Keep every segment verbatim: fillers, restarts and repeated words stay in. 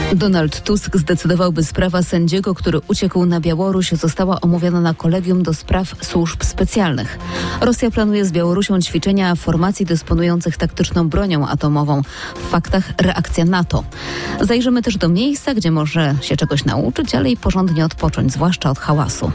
Donald Tusk zdecydował, by sprawa sędziego, który uciekł na Białoruś, została omówiona na Kolegium do Spraw Służb Specjalnych. Rosja planuje z Białorusią ćwiczenia formacji dysponujących taktyczną bronią atomową. W faktach reakcja NATO. Zajrzymy też do miejsca, gdzie może się czegoś nauczyć, ale i porządnie odpocząć, zwłaszcza od hałasu.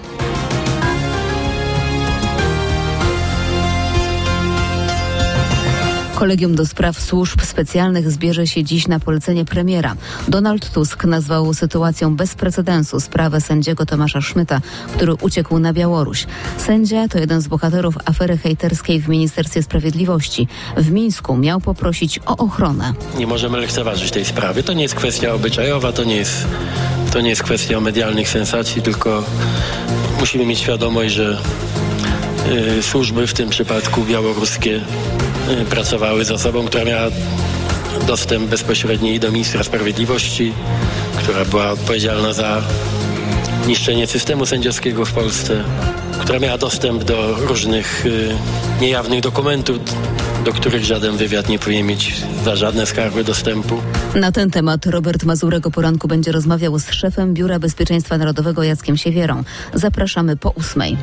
Kolegium do Spraw Służb Specjalnych zbierze się dziś na polecenie premiera. Donald Tusk nazwał sytuacją bez precedensu sprawę sędziego Tomasza Szmyta, który uciekł na Białoruś. Sędzia to jeden z bohaterów afery hejterskiej w Ministerstwie Sprawiedliwości. W Mińsku miał poprosić o ochronę. Nie możemy lekceważyć tej sprawy. To nie jest kwestia obyczajowa, to nie jest, to nie jest kwestia medialnych sensacji, tylko musimy mieć świadomość, że y, służby, w tym przypadku białoruskie, pracowały z osobą, która miała dostęp bezpośredni do ministra sprawiedliwości, która była odpowiedzialna za niszczenie systemu sędziowskiego w Polsce, która miała dostęp do różnych y, niejawnych dokumentów, do których żaden wywiad nie powinien mieć za żadne skarby dostępu. Na ten temat Robert Mazurek o poranku będzie rozmawiał z szefem Biura Bezpieczeństwa Narodowego Jackiem Siewierą. Zapraszamy po ósmej.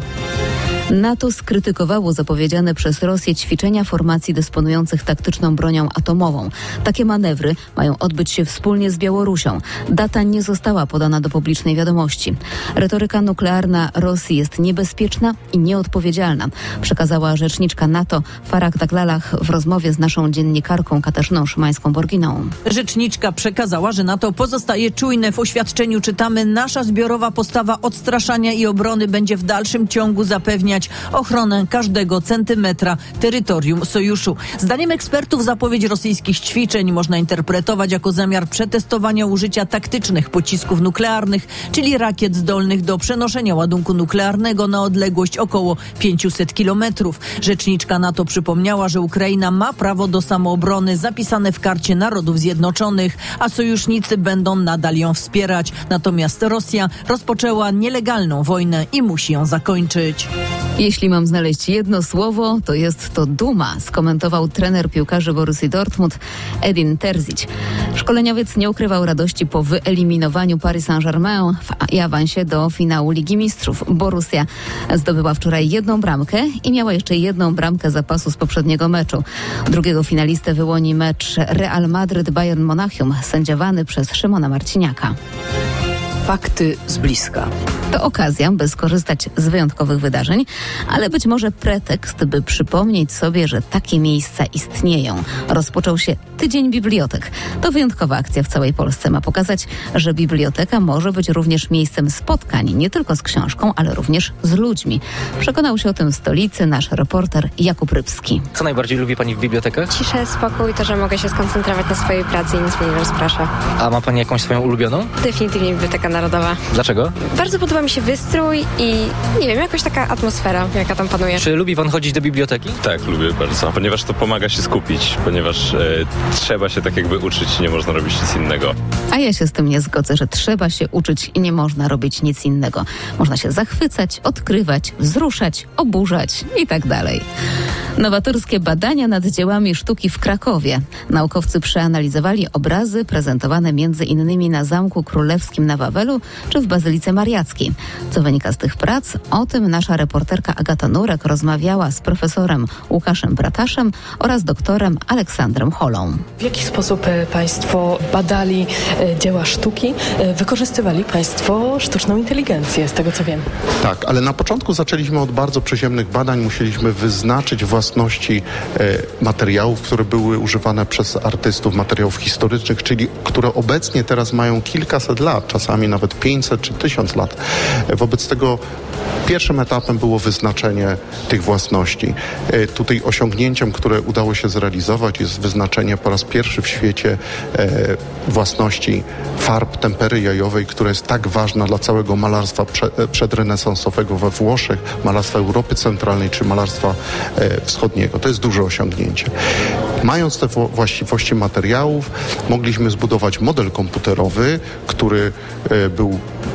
NATO skrytykowało zapowiedziane przez Rosję ćwiczenia formacji dysponujących taktyczną bronią atomową. Takie manewry mają odbyć się wspólnie z Białorusią. Data nie została podana do publicznej wiadomości. Retoryka nuklearna Rosji jest niebezpieczna i nieodpowiedzialna, przekazała rzeczniczka NATO Farah Daglalach w rozmowie z naszą dziennikarką Katarzyną Szymańską-Borginą. Rzeczniczka przekazała, że NATO pozostaje czujne. W oświadczeniu czytamy: nasza zbiorowa postawa odstraszania i obrony będzie w dalszym ciągu zapewniać ochronę każdego centymetra terytorium sojuszu. Zdaniem ekspertów zapowiedź rosyjskich ćwiczeń można interpretować jako zamiar przetestowania użycia taktycznych pocisków nuklearnych, czyli rakiet zdolnych do przenoszenia ładunku nuklearnego na odległość około pięćset kilometrów. Rzeczniczka NATO przypomniała, że Ukraina ma prawo do samoobrony zapisane w Karcie Narodów Zjednoczonych, a sojusznicy będą nadal ją wspierać. Natomiast Rosja rozpoczęła nielegalną wojnę i musi ją zakończyć. Jeśli mam znaleźć jedno słowo, to jest to duma, skomentował trener piłkarzy Borussii Dortmund Edin Terzic. Szkoleniowiec nie ukrywał radości po wyeliminowaniu Paris Saint-Germain w awansie do finału Ligi Mistrzów. Borussia zdobyła wczoraj jedną bramkę i miała jeszcze jedną bramkę zapasu z poprzedniego meczu. Drugiego finalistę wyłoni mecz Real Madryt-Bayern Monachium, sędziowany przez Szymona Marciniaka. Fakty z bliska. To okazja, by skorzystać z wyjątkowych wydarzeń, ale być może pretekst, by przypomnieć sobie, że takie miejsca istnieją. Rozpoczął się Tydzień Bibliotek. To wyjątkowa akcja w całej Polsce. Ma pokazać, że biblioteka może być również miejscem spotkań, nie tylko z książką, ale również z ludźmi. Przekonał się o tym w stolicy nasz reporter Jakub Rybski. Co najbardziej lubi pani w bibliotekach? Ciszę, spokój, to, że mogę się skoncentrować na swojej pracy i nic mnie nie rozprasza. A ma pani jakąś swoją ulubioną? Definitywnie Biblioteka Narodowa. Dlaczego? Bardzo podoba mi się wystrój i nie wiem, jakoś taka atmosfera, jaka tam panuje. Czy lubi pan chodzić do biblioteki? Tak, lubię bardzo, ponieważ to pomaga się skupić, ponieważ e, trzeba się tak jakby uczyć i nie można robić nic innego. A ja się z tym nie zgodzę, że trzeba się uczyć i nie można robić nic innego. Można się zachwycać, odkrywać, wzruszać, oburzać i tak dalej. Nowatorskie badania nad dziełami sztuki w Krakowie. Naukowcy przeanalizowali obrazy prezentowane między innymi na Zamku Królewskim na Wawelu czy w Bazylice Mariackiej. Co wynika z tych prac? O tym nasza reporterka Agata Nurek rozmawiała z profesorem Łukaszem Brataszem oraz doktorem Aleksandrem Holą. W jaki sposób państwo badali dzieła sztuki? Wykorzystywali państwo sztuczną inteligencję, z tego co wiem. Tak, ale na początku zaczęliśmy od bardzo przyziemnych badań. Musieliśmy wyznaczyć własności materiałów, które były używane przez artystów, materiałów historycznych, czyli które obecnie teraz mają kilkaset lat, czasami nawet pięćset czy tysiąc lat. Wobec tego pierwszym etapem było wyznaczenie tych własności. Tutaj osiągnięciem, które udało się zrealizować, jest wyznaczenie po raz pierwszy w świecie własności farb tempery jajowej, która jest tak ważna dla całego malarstwa przedrenesansowego we Włoszech, malarstwa Europy Centralnej czy malarstwa wschodniego. To jest duże osiągnięcie. Mając te właściwości materiałów, mogliśmy zbudować model komputerowy, który był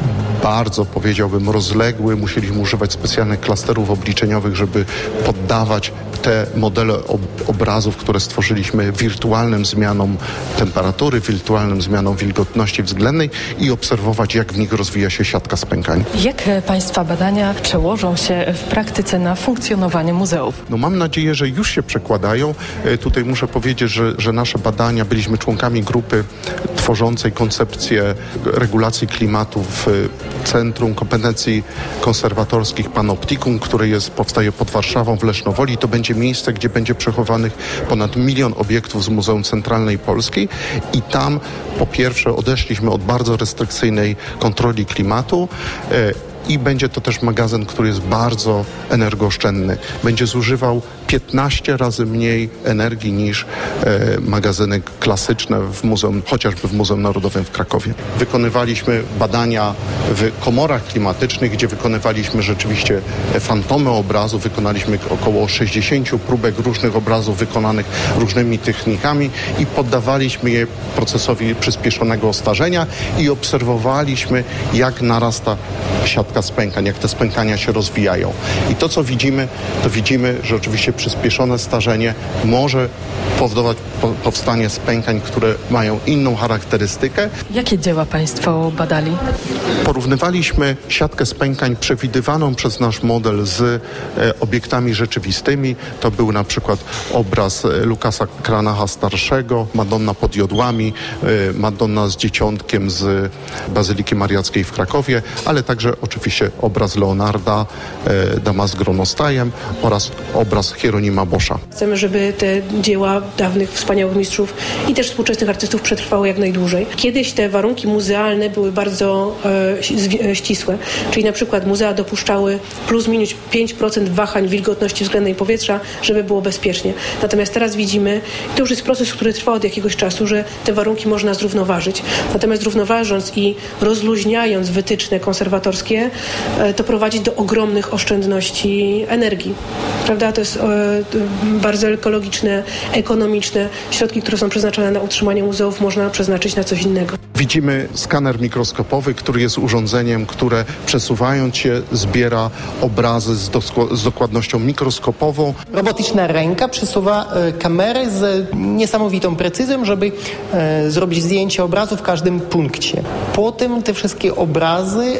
bardzo, powiedziałbym, rozległy. Musieliśmy używać specjalnych klasterów obliczeniowych, żeby poddawać te modele ob- obrazów, które stworzyliśmy wirtualnym zmianom temperatury, wirtualnym zmianom wilgotności względnej i obserwować, jak w nich rozwija się siatka spękań. Jak Państwa badania przełożą się w praktyce na funkcjonowanie muzeów? No mam nadzieję, że już się przekładają. E, tutaj muszę powiedzieć, że, że nasze badania, byliśmy członkami grupy tworzącej koncepcję regulacji klimatu w Centrum Kompetencji Konserwatorskich Panoptikum, które jest, powstaje pod Warszawą w Lesznowoli. To będzie miejsce, gdzie będzie przechowanych ponad milion obiektów z Muzeum Centralnej Polski i tam po pierwsze odeszliśmy od bardzo restrykcyjnej kontroli klimatu, e, i będzie to też magazyn, który jest bardzo energooszczędny. Będzie zużywał piętnaście razy mniej energii niż e, magazyny klasyczne w muzeum, chociażby w Muzeum Narodowym w Krakowie. Wykonywaliśmy badania w komorach klimatycznych, gdzie wykonywaliśmy rzeczywiście fantomy obrazu. Wykonaliśmy około sześćdziesiąt próbek różnych obrazów wykonanych różnymi technikami i poddawaliśmy je procesowi przyspieszonego starzenia i obserwowaliśmy, jak narasta siatka spękań, jak te spękania się rozwijają. I to, co widzimy, to widzimy, że oczywiście przyspieszone starzenie może powodować po, powstanie spękań, które mają inną charakterystykę. Jakie dzieła Państwo badali? Porównywaliśmy siatkę spękań przewidywaną przez nasz model z e, obiektami rzeczywistymi. To był na przykład obraz e, Lukasa Cranacha starszego, Madonna pod jodłami, e, Madonna z dzieciątkiem z Bazyliki Mariackiej w Krakowie, ale także oczywiście obraz Leonarda, e, Dama z Gronostajem oraz obraz Hieronima Boscha. Chcemy, żeby te dzieła dawnych, wspaniałych mistrzów i też współczesnych artystów przetrwały jak najdłużej. Kiedyś te warunki muzealne były bardzo e, ścisłe, czyli na przykład muzea dopuszczały plus minus pięć procent wahań wilgotności względnej powietrza, żeby było bezpiecznie. Natomiast teraz widzimy, to już jest proces, który trwa od jakiegoś czasu, że te warunki można zrównoważyć. Natomiast równoważąc i rozluźniając wytyczne konserwatorskie, e, to prowadzi do ogromnych oszczędności energii. Prawda? To jest e, bardzo ekologiczne, ekonomiczne. Środki, które są przeznaczone na utrzymanie muzeów, można przeznaczyć na coś innego. Widzimy skaner mikroskopowy, który jest urządzeniem, które przesuwając się zbiera obrazy z, dosk- z dokładnością mikroskopową. Robotyczna ręka przesuwa e, kamerę z niesamowitą precyzją, żeby e, zrobić zdjęcie obrazu w każdym punkcie. Potem te wszystkie obrazy e,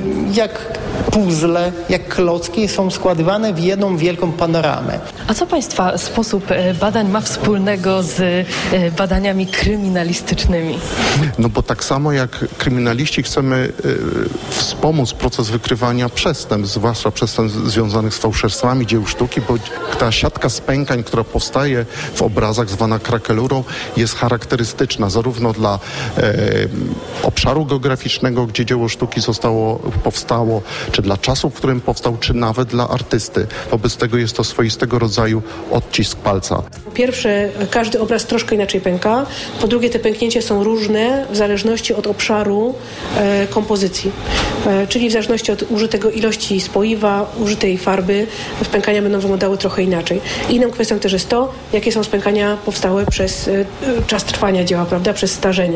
jak puzzle, jak klocki są składywane w jedną wielką panoramę. A co Państwa sposób badań ma wspólnego z badaniami kryminalistycznymi? No bo tak samo jak kryminaliści chcemy y, wspomóc proces wykrywania przestępstw, zwłaszcza przestępstw związanych z fałszerstwami dzieł sztuki, bo ta siatka spękań, która powstaje w obrazach zwana krakelurą, jest charakterystyczna zarówno dla y, obszaru geograficznego, gdzie dzieło sztuki zostało, powstało, czy dla czasu, w którym powstał, czy nawet dla artysty. Wobec tego jest to swoistego rodzaju odcisk palca. Po pierwsze, każdy obraz troszkę inaczej pęka. Po drugie, te pęknięcia są różne w zależności od obszaru e, kompozycji. E, czyli w zależności od użytego ilości spoiwa, użytej farby, spękania będą wyglądały trochę inaczej. Inną kwestią też jest to, jakie są spękania powstałe przez e, czas trwania dzieła, prawda, przez starzenie.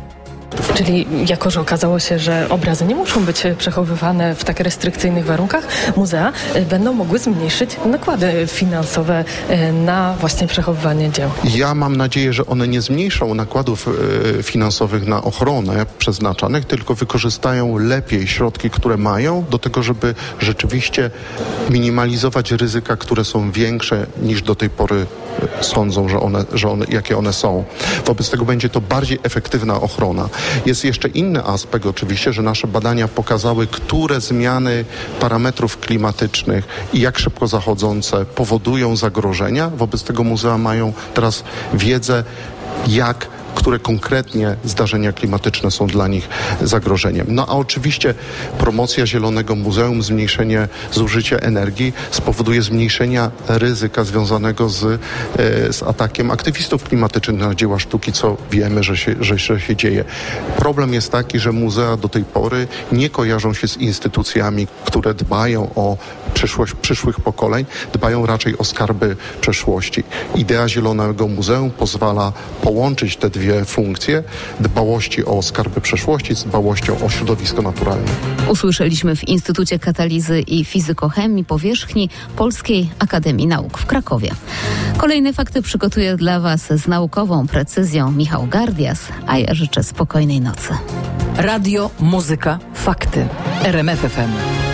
Czyli jako, że okazało się, że obrazy nie muszą być przechowywane w tak restrykcyjnych warunkach, muzea będą mogły zmniejszyć nakłady finansowe na właśnie przechowywanie dzieł. Ja mam nadzieję, że one nie zmniejszą nakładów e, finansowych na ochronę przeznaczanych, tylko wykorzystają lepiej środki, które mają do tego, żeby rzeczywiście minimalizować ryzyka, które są większe niż do tej pory sądzą, że one, że one, jakie one są. Wobec tego będzie to bardziej efektywna ochrona. Jest jeszcze inny aspekt oczywiście, że nasze badania pokazały, które zmiany parametrów klimatycznych i jak szybko zachodzące powodują zagrożenia. Wobec tego muzea mają teraz wiedzę, jak które konkretnie zdarzenia klimatyczne są dla nich zagrożeniem. No a oczywiście promocja Zielonego Muzeum, zmniejszenie zużycia energii spowoduje zmniejszenie ryzyka związanego z, e, z atakiem aktywistów klimatycznych na dzieła sztuki, co wiemy, że się, że, że się dzieje. Problem jest taki, że muzea do tej pory nie kojarzą się z instytucjami, które dbają o przyszłość przyszłych pokoleń, dbają raczej o skarby przeszłości. Idea Zielonego Muzeum pozwala połączyć te dwie funkcje dbałości o skarby przeszłości z dbałością o środowisko naturalne. Usłyszeliśmy w Instytucie Katalizy i Fizykochemii Powierzchni Polskiej Akademii Nauk w Krakowie. Kolejne fakty przygotuje dla Was z naukową precyzją Michał Gardias, a ja życzę spokojnej nocy. Radio, muzyka, fakty. R M F F M.